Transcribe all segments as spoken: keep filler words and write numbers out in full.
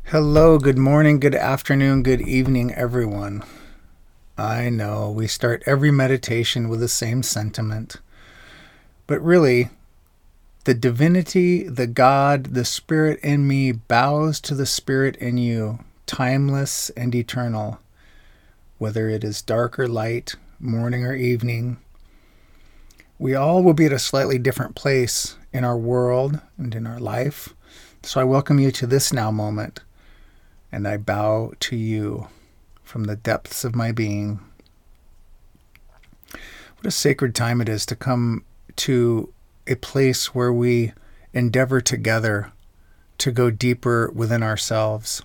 Hello, good morning, good afternoon, good evening, everyone. I know we start every meditation with the same sentiment, but really, the divinity, the God, the Spirit in me bows to the Spirit in you, timeless and eternal, whether it is dark or light, morning or evening. We all will be at a slightly different place in our world and in our life, so I welcome you to this now moment. And I bow to you from the depths of my being. What a sacred time it is to come to a place where we endeavor together to go deeper within ourselves.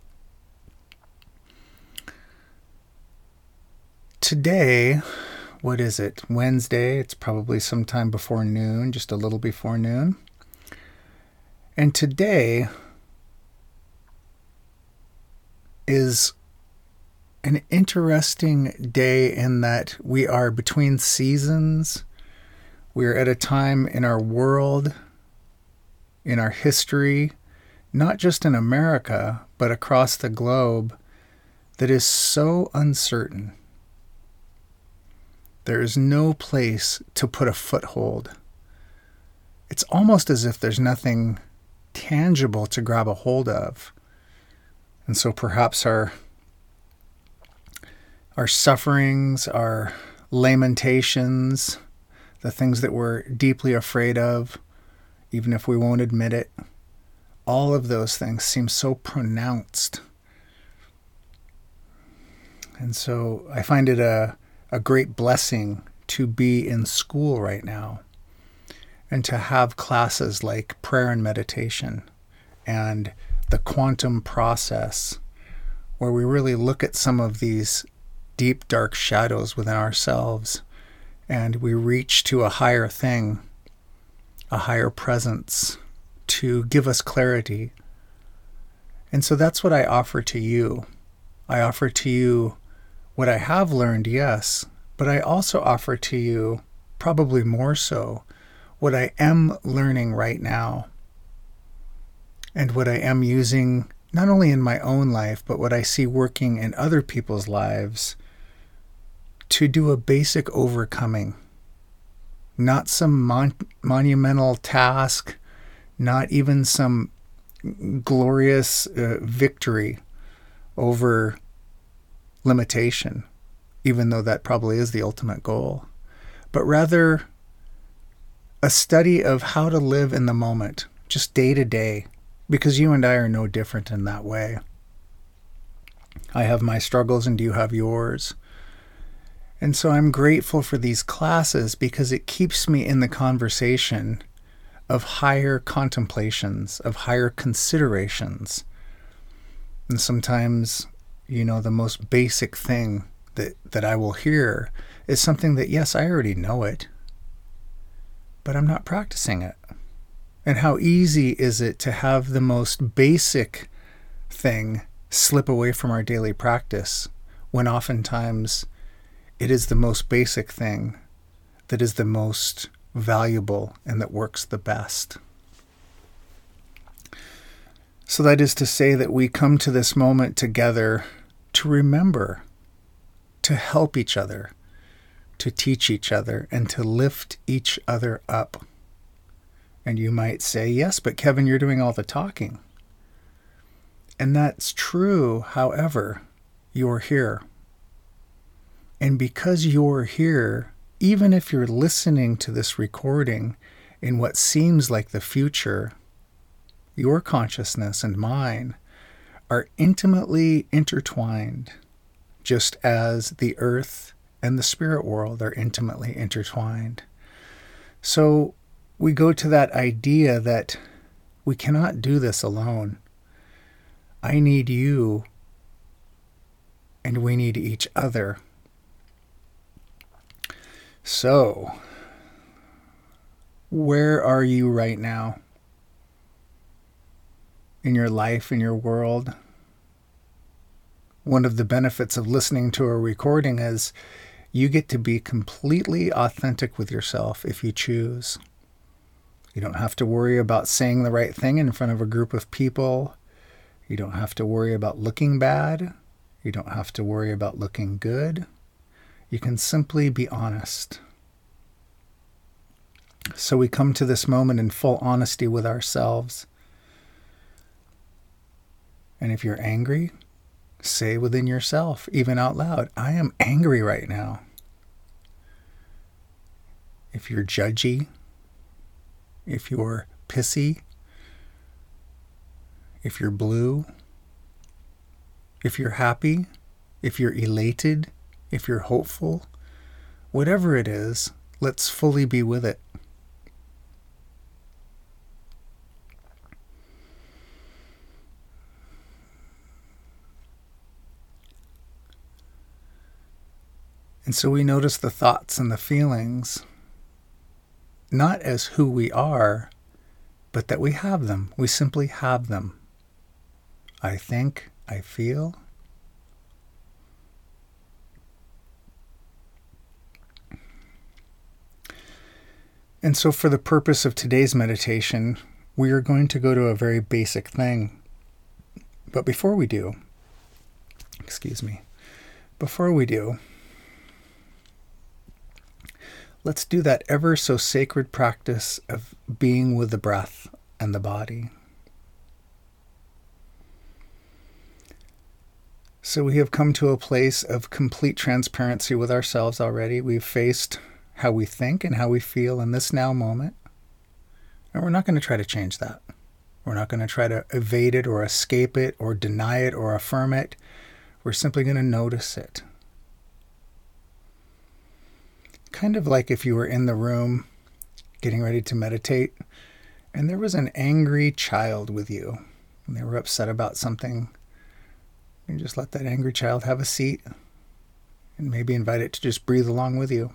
Today, what is it? Wednesday. It's probably sometime before noon, just a little before noon. And today is an interesting day in that we are between seasons. We're at a time in our world, in our history, not just in America, but across the globe, that is so uncertain. There is no place to put a foothold. It's almost as if there's nothing tangible to grab a hold of. And so perhaps our our sufferings, our lamentations, the things that we're deeply afraid of, even if we won't admit it, all of those things seem so pronounced. And so I find it a, a great blessing to be in school right now and to have classes like prayer and meditation and the quantum process, where we really look at some of these deep, dark shadows within ourselves and we reach to a higher thing, a higher presence to give us clarity. And so that's what I offer to you. I offer to you what I have learned, yes, but I also offer to you, probably more so, what I am learning right now. And what I am using, not only in my own life, but what I see working in other people's lives to do a basic overcoming. Not some mon- monumental task, not even some glorious uh, victory over limitation, even though that probably is the ultimate goal, but rather a study of how to live in the moment, just day to day. Because you and I are no different in that way. I have my struggles and you have yours. And so I'm grateful for these classes because it keeps me in the conversation of higher contemplations, of higher considerations. And sometimes, you know, the most basic thing that, that I will hear is something that, yes, I already know it, but I'm not practicing it. And how easy is it to have the most basic thing slip away from our daily practice when oftentimes it is the most basic thing that is the most valuable and that works the best. So that is to say that we come to this moment together to remember, to help each other, to teach each other, and to lift each other up. And you might say, yes, but Kevin, you're doing all the talking. And that's true. However, you're here. And because you're here, even if you're listening to this recording in what seems like the future, your consciousness and mine are intimately intertwined, just as the earth and the spirit world are intimately intertwined. So we go to that idea that we cannot do this alone. I need you, and we need each other. So, where are you right now? In your life, in your world? One of the benefits of listening to a recording is you get to be completely authentic with yourself if you choose. You don't have to worry about saying the right thing in front of a group of people. You don't have to worry about looking bad. You don't have to worry about looking good. You can simply be honest. So we come to this moment in full honesty with ourselves. And if you're angry, say within yourself, even out loud, I am angry right now. If you're judgy, if you're pissy, if you're blue, if you're happy, if you're elated, if you're hopeful, whatever it is, let's fully be with it. And so we notice the thoughts and the feelings, not as who we are, but that we have them. We simply have them. I think, I feel. And so for the purpose of today's meditation, we are going to go to a very basic thing. But before we do, excuse me, before we do, let's do that ever so sacred practice of being with the breath and the body. So we have come to a place of complete transparency with ourselves already. We've faced how we think and how we feel in this now moment. And we're not going to try to change that. We're not going to try to evade it or escape it or deny it or affirm it. We're simply going to notice it. Kind of like if you were in the room getting ready to meditate and there was an angry child with you and they were upset about something. You just let that angry child have a seat and maybe invite it to just breathe along with you.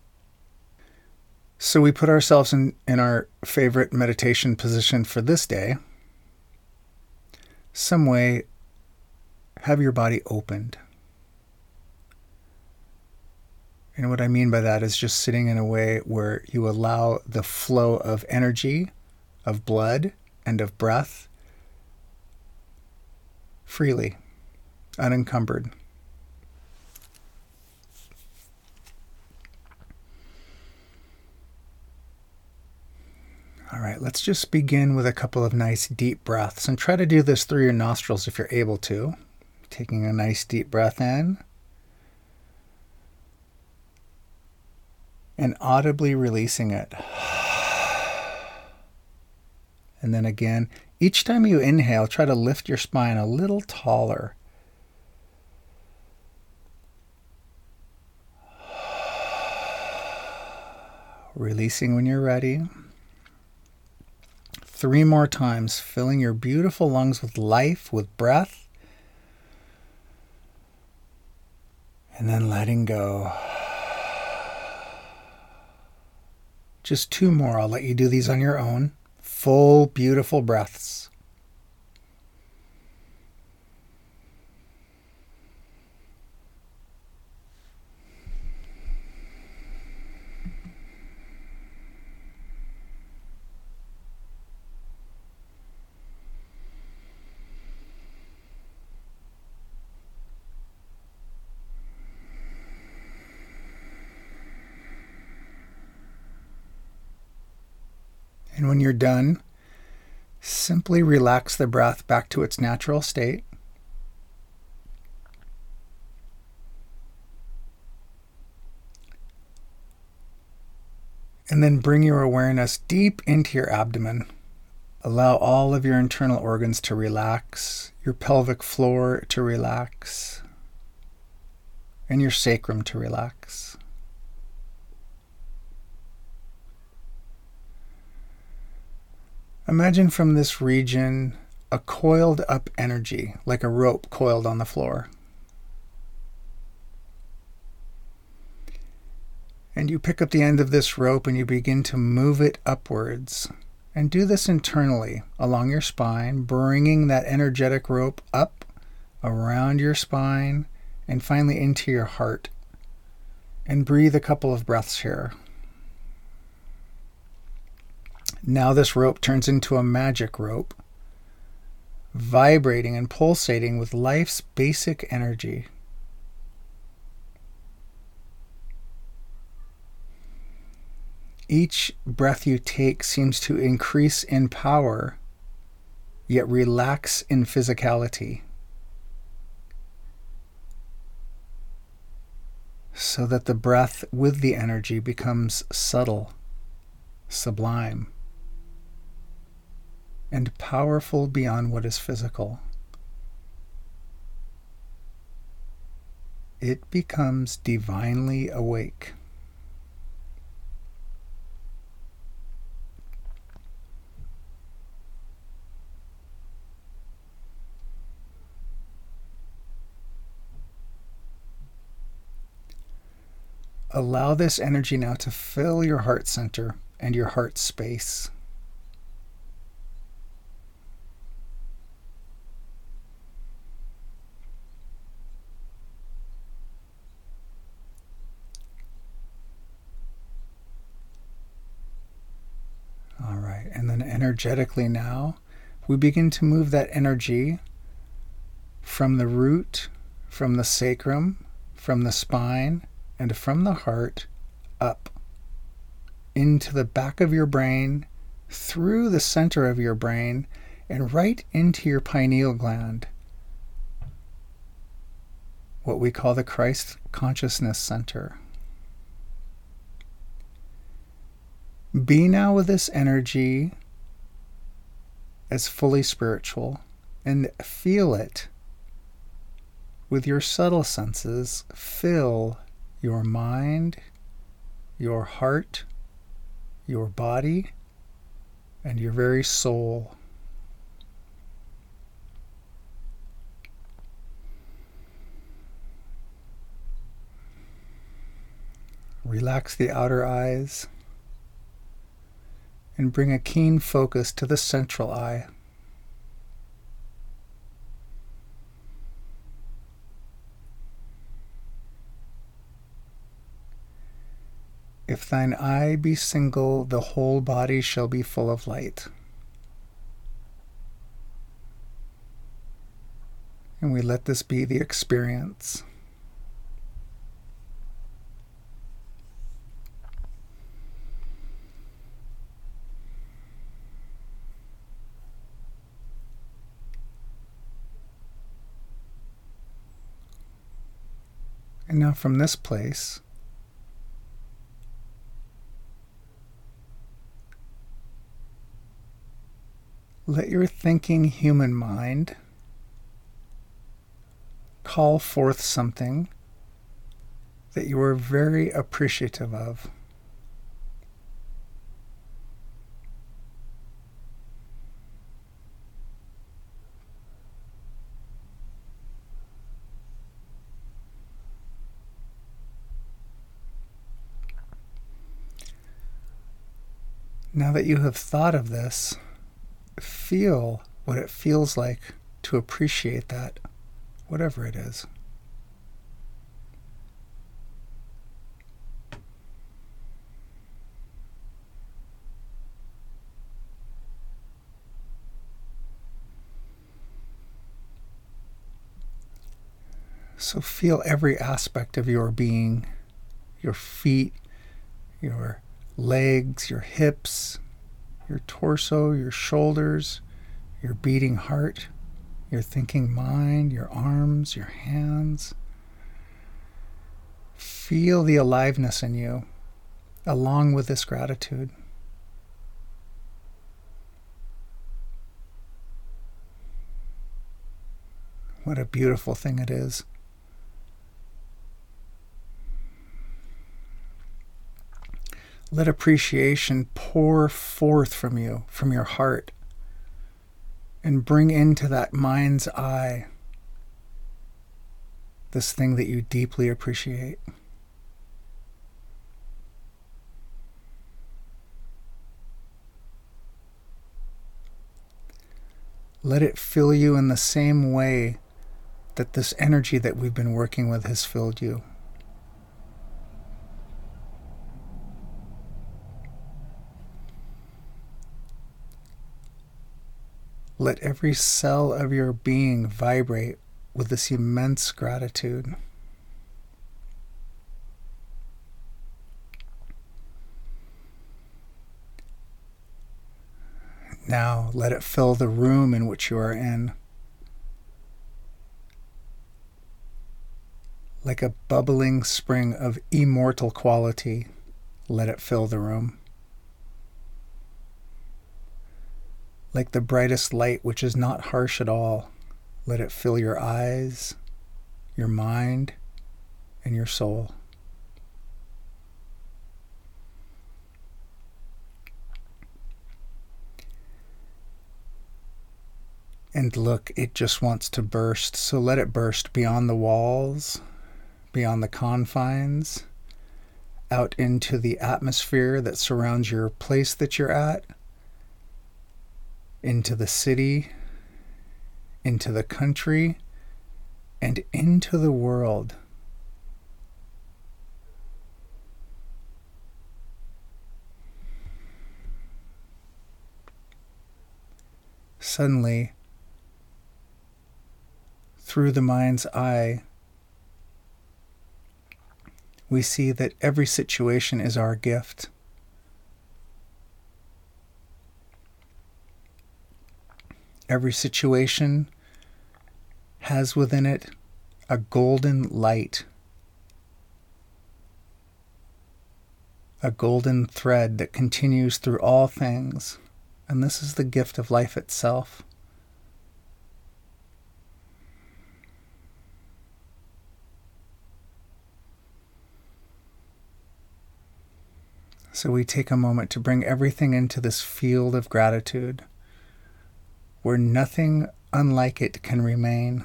So we put ourselves in, in our favorite meditation position for this day. Some way, have your body opened. And what I mean by that is just sitting in a way where you allow the flow of energy, of blood, and of breath freely, unencumbered. All right, let's just begin with a couple of nice deep breaths. And try to do this through your nostrils if you're able to. Taking a nice deep breath in. And audibly releasing it. And then again, each time you inhale, try to lift your spine a little taller. Releasing when you're ready. Three more times, filling your beautiful lungs with life, with breath. And then letting go. Just two more. I'll let you do these on your own. Full, beautiful breaths. And when you're done, simply relax the breath back to its natural state. And then bring your awareness deep into your abdomen. Allow all of your internal organs to relax, your pelvic floor to relax, and your sacrum to relax. Imagine from this region a coiled up energy, like a rope coiled on the floor. And you pick up the end of this rope and you begin to move it upwards. And do this internally along your spine, bringing that energetic rope up around your spine and finally into your heart. And breathe a couple of breaths here. Now this rope turns into a magic rope, vibrating and pulsating with life's basic energy. Each breath you take seems to increase in power, yet relax in physicality, so that the breath with the energy becomes subtle, sublime, and powerful beyond what is physical. It becomes divinely awake. Allow this energy now to fill your heart center and your heart space. All right, and then energetically now, we begin to move that energy from the root, from the sacrum, from the spine, and from the heart up into the back of your brain, through the center of your brain, and right into your pineal gland, what we call the Christ Consciousness Center. Be now with this energy as fully spiritual, and feel it with your subtle senses. Fill your mind, your heart, your body, and your very soul. Relax the outer eyes and bring a keen focus to the central eye. If thine eye be single, the whole body shall be full of light. And we let this be the experience. And now from this place, let your thinking human mind call forth something that you are very appreciative of. Now that you have thought of this, feel what it feels like to appreciate that, whatever it is. So feel every aspect of your being, your feet, your legs, your hips, your torso, your shoulders, your beating heart, your thinking mind, your arms, your hands. Feel the aliveness in you along with this gratitude. What a beautiful thing it is. Let appreciation pour forth from you, from your heart, and bring into that mind's eye this thing that you deeply appreciate. Let it fill you in the same way that this energy that we've been working with has filled you. Let every cell of your being vibrate with this immense gratitude. Now let it fill the room in which you are in. Like a bubbling spring of immortal quality, let it fill the room. Like the brightest light which is not harsh at all, let it fill your eyes, your mind, and your soul. And look, it just wants to burst, so let it burst beyond the walls, beyond the confines, out into the atmosphere that surrounds your place that you're at, into the city, into the country, and into the world. Suddenly, through the mind's eye, we see that every situation is our gift. Every situation has within it a golden light, a golden thread that continues through all things, and this is the gift of life itself. So we take a moment to bring everything into this field of gratitude, where nothing unlike it can remain.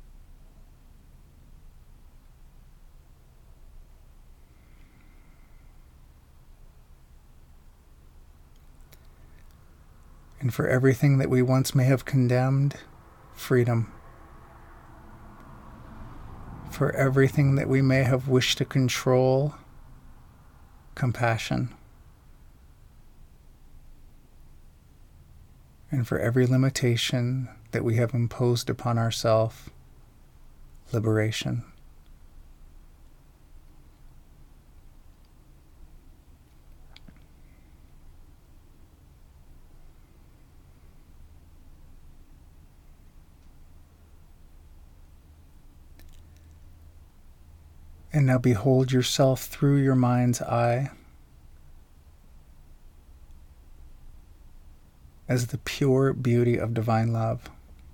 And for everything that we once may have condemned, freedom. For everything that we may have wished to control, compassion. And for every limitation that we have imposed upon ourselves, liberation. And now behold yourself through your mind's eye as the pure beauty of divine love.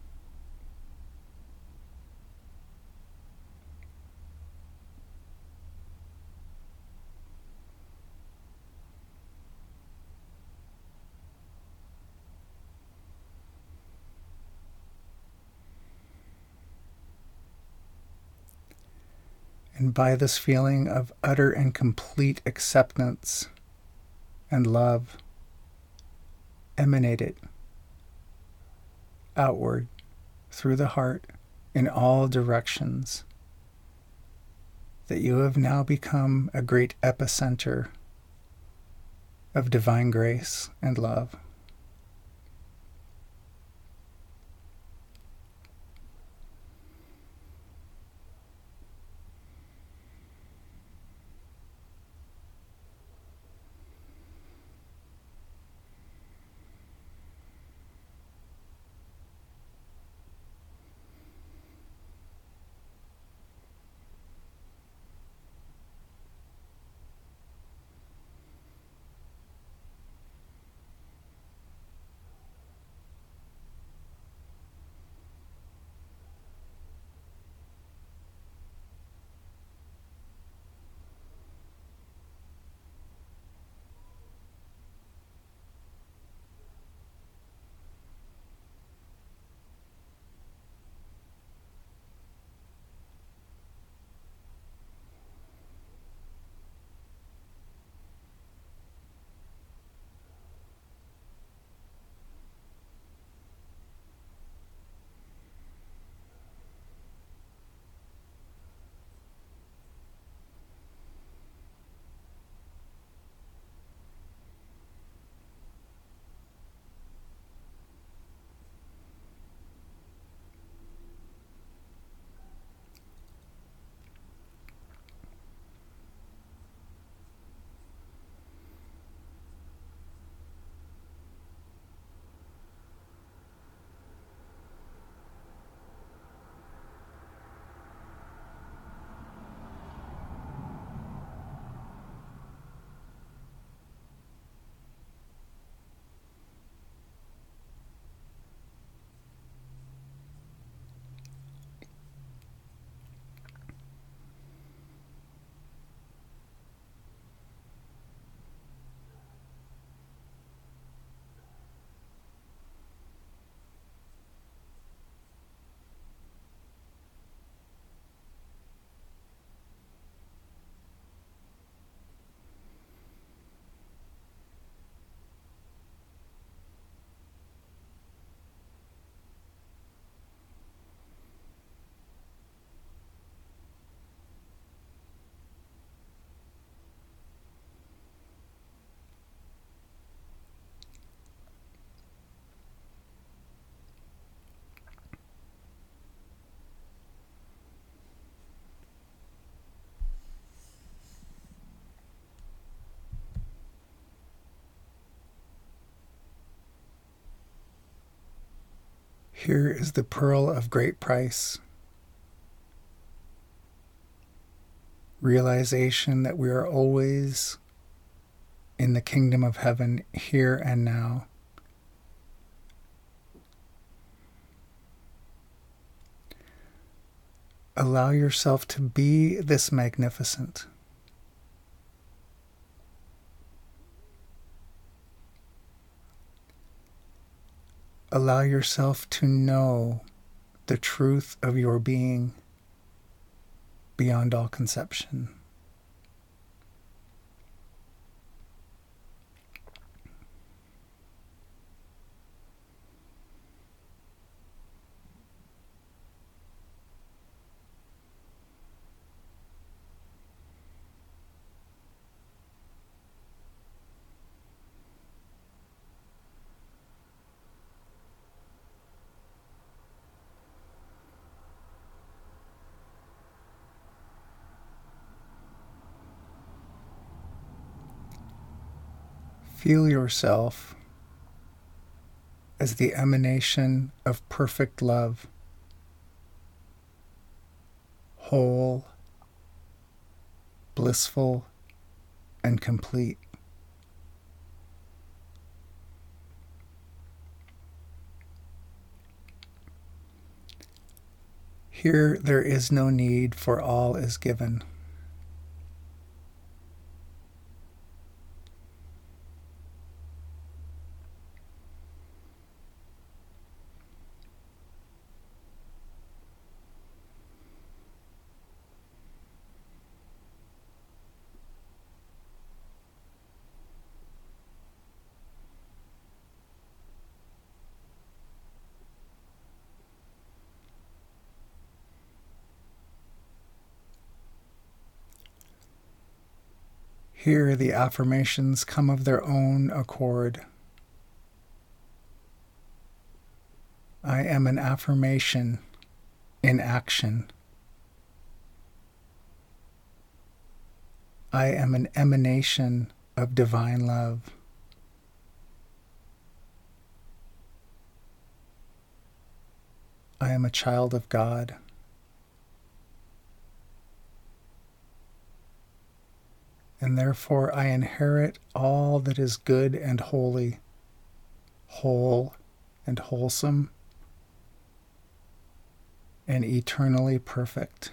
And by this feeling of utter and complete acceptance and love, emanate it outward through the heart in all directions, that you have now become a great epicenter of divine grace and love. Here is the pearl of great price. Realization that we are always in the kingdom of heaven, here and now. Allow yourself to be this magnificent. Allow yourself to know the truth of your being beyond all conception. Feel yourself as the emanation of perfect love, whole, blissful, and complete. Here there is no need, for all is given. Here the affirmations come of their own accord. I am an affirmation in action. I am an emanation of divine love. I am a child of God. And therefore I inherit all that is good and holy, whole and wholesome, and eternally perfect.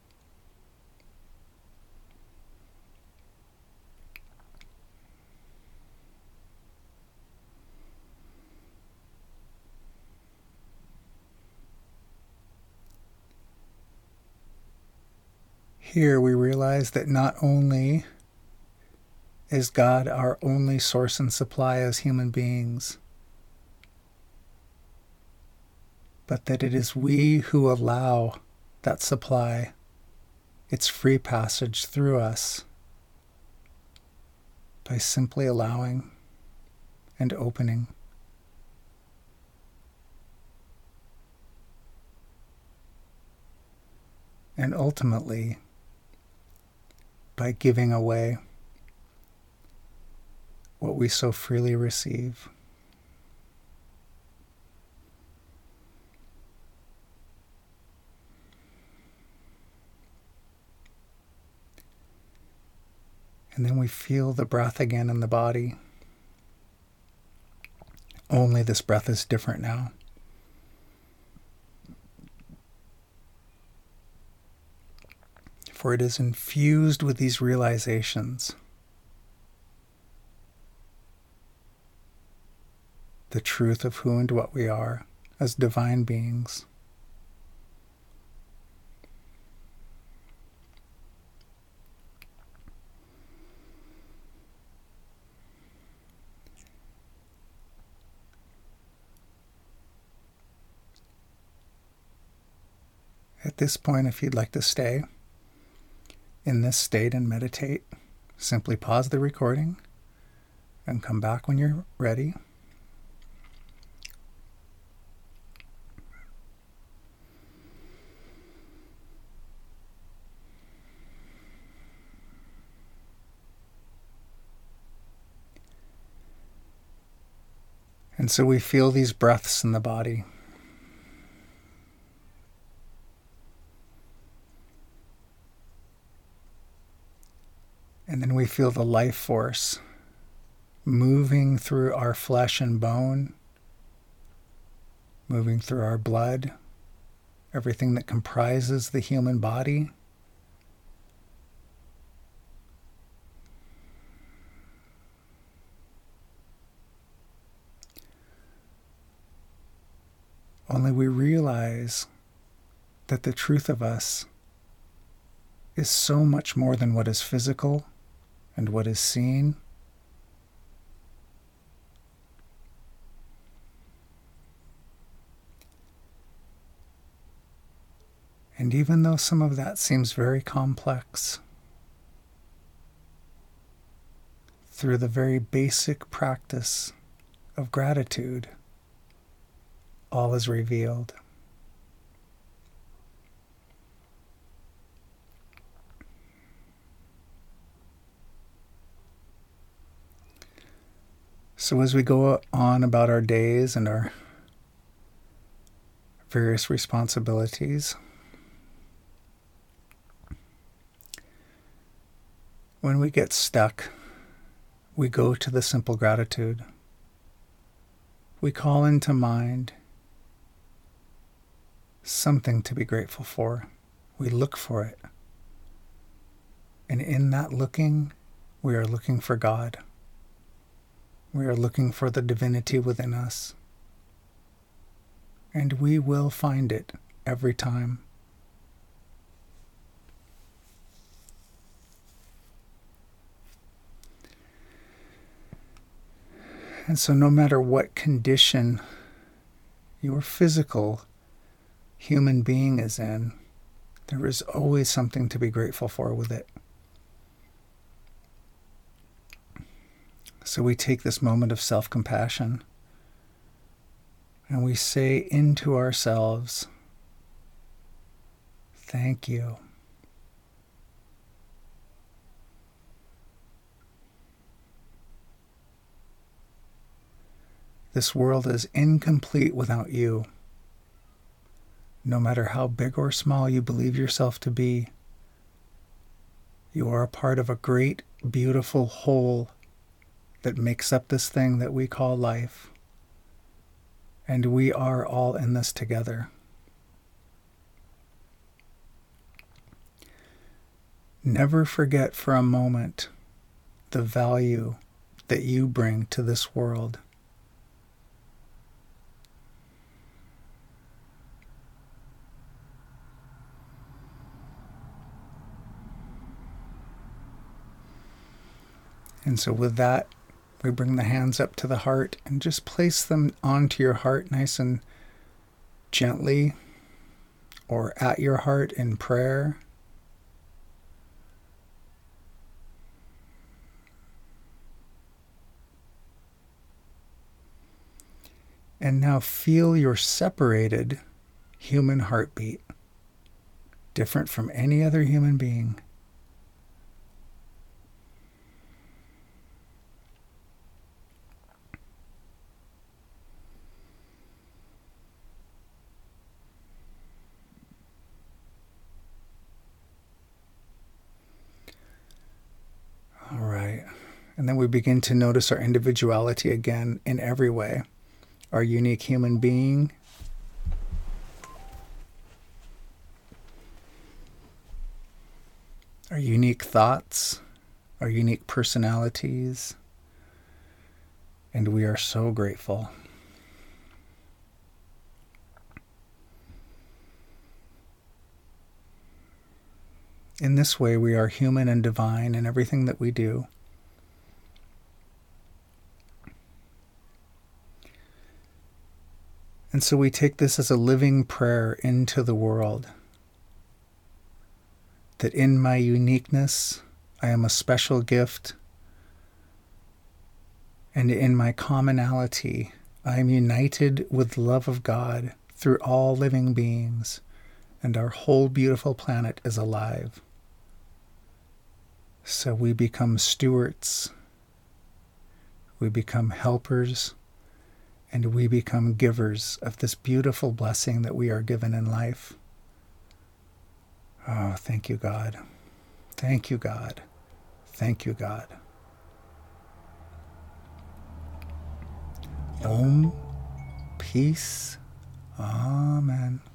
Here we realize that not only is God our only source and supply as human beings, but that it is we who allow that supply its free passage through us by simply allowing and opening. And ultimately, by giving away what we so freely receive. And then we feel the breath again in the body. Only this breath is different now. For it is infused with these realizations. The truth of who and what we are as divine beings. At this point, if you'd like to stay in this state and meditate, simply pause the recording and come back when you're ready. And so we feel these breaths in the body. And then we feel the life force moving through our flesh and bone, moving through our blood, everything that comprises the human body. Only we realize that the truth of us is so much more than what is physical and what is seen. And even though some of that seems very complex, through the very basic practice of gratitude, all is revealed. So as we go on about our days and our various responsibilities, when we get stuck, we go to the simple gratitude. We call into mind something to be grateful for. We look for it. And in that looking, we are looking for God. We are looking for the divinity within us. And we will find it every time. And so no matter what condition your physical human being is in, there is always something to be grateful for with it. So we take this moment of self-compassion and we say into ourselves, thank you. This world is incomplete without you. No matter how big or small you believe yourself to be, you are a part of a great, beautiful whole that makes up this thing that we call life. And we are all in this together. Never forget for a moment the value that you bring to this world. And so with that, we bring the hands up to the heart and just place them onto your heart nice and gently, or at your heart in prayer. And now feel your separated human heartbeat, different from any other human being. All right. And then we begin to notice our individuality again in every way. Our unique human being, our unique thoughts, our unique personalities, and we are so grateful. In this way, we are human and divine in everything that we do. And so we take this as a living prayer into the world, that in my uniqueness, I am a special gift, and in my commonality, I am united with the love of God through all living beings, and our whole beautiful planet is alive. So we become stewards, we become helpers, and we become givers of this beautiful blessing that we are given in life. Oh, thank you, God. Thank you, God. Thank you, God. Om. Peace. Amen.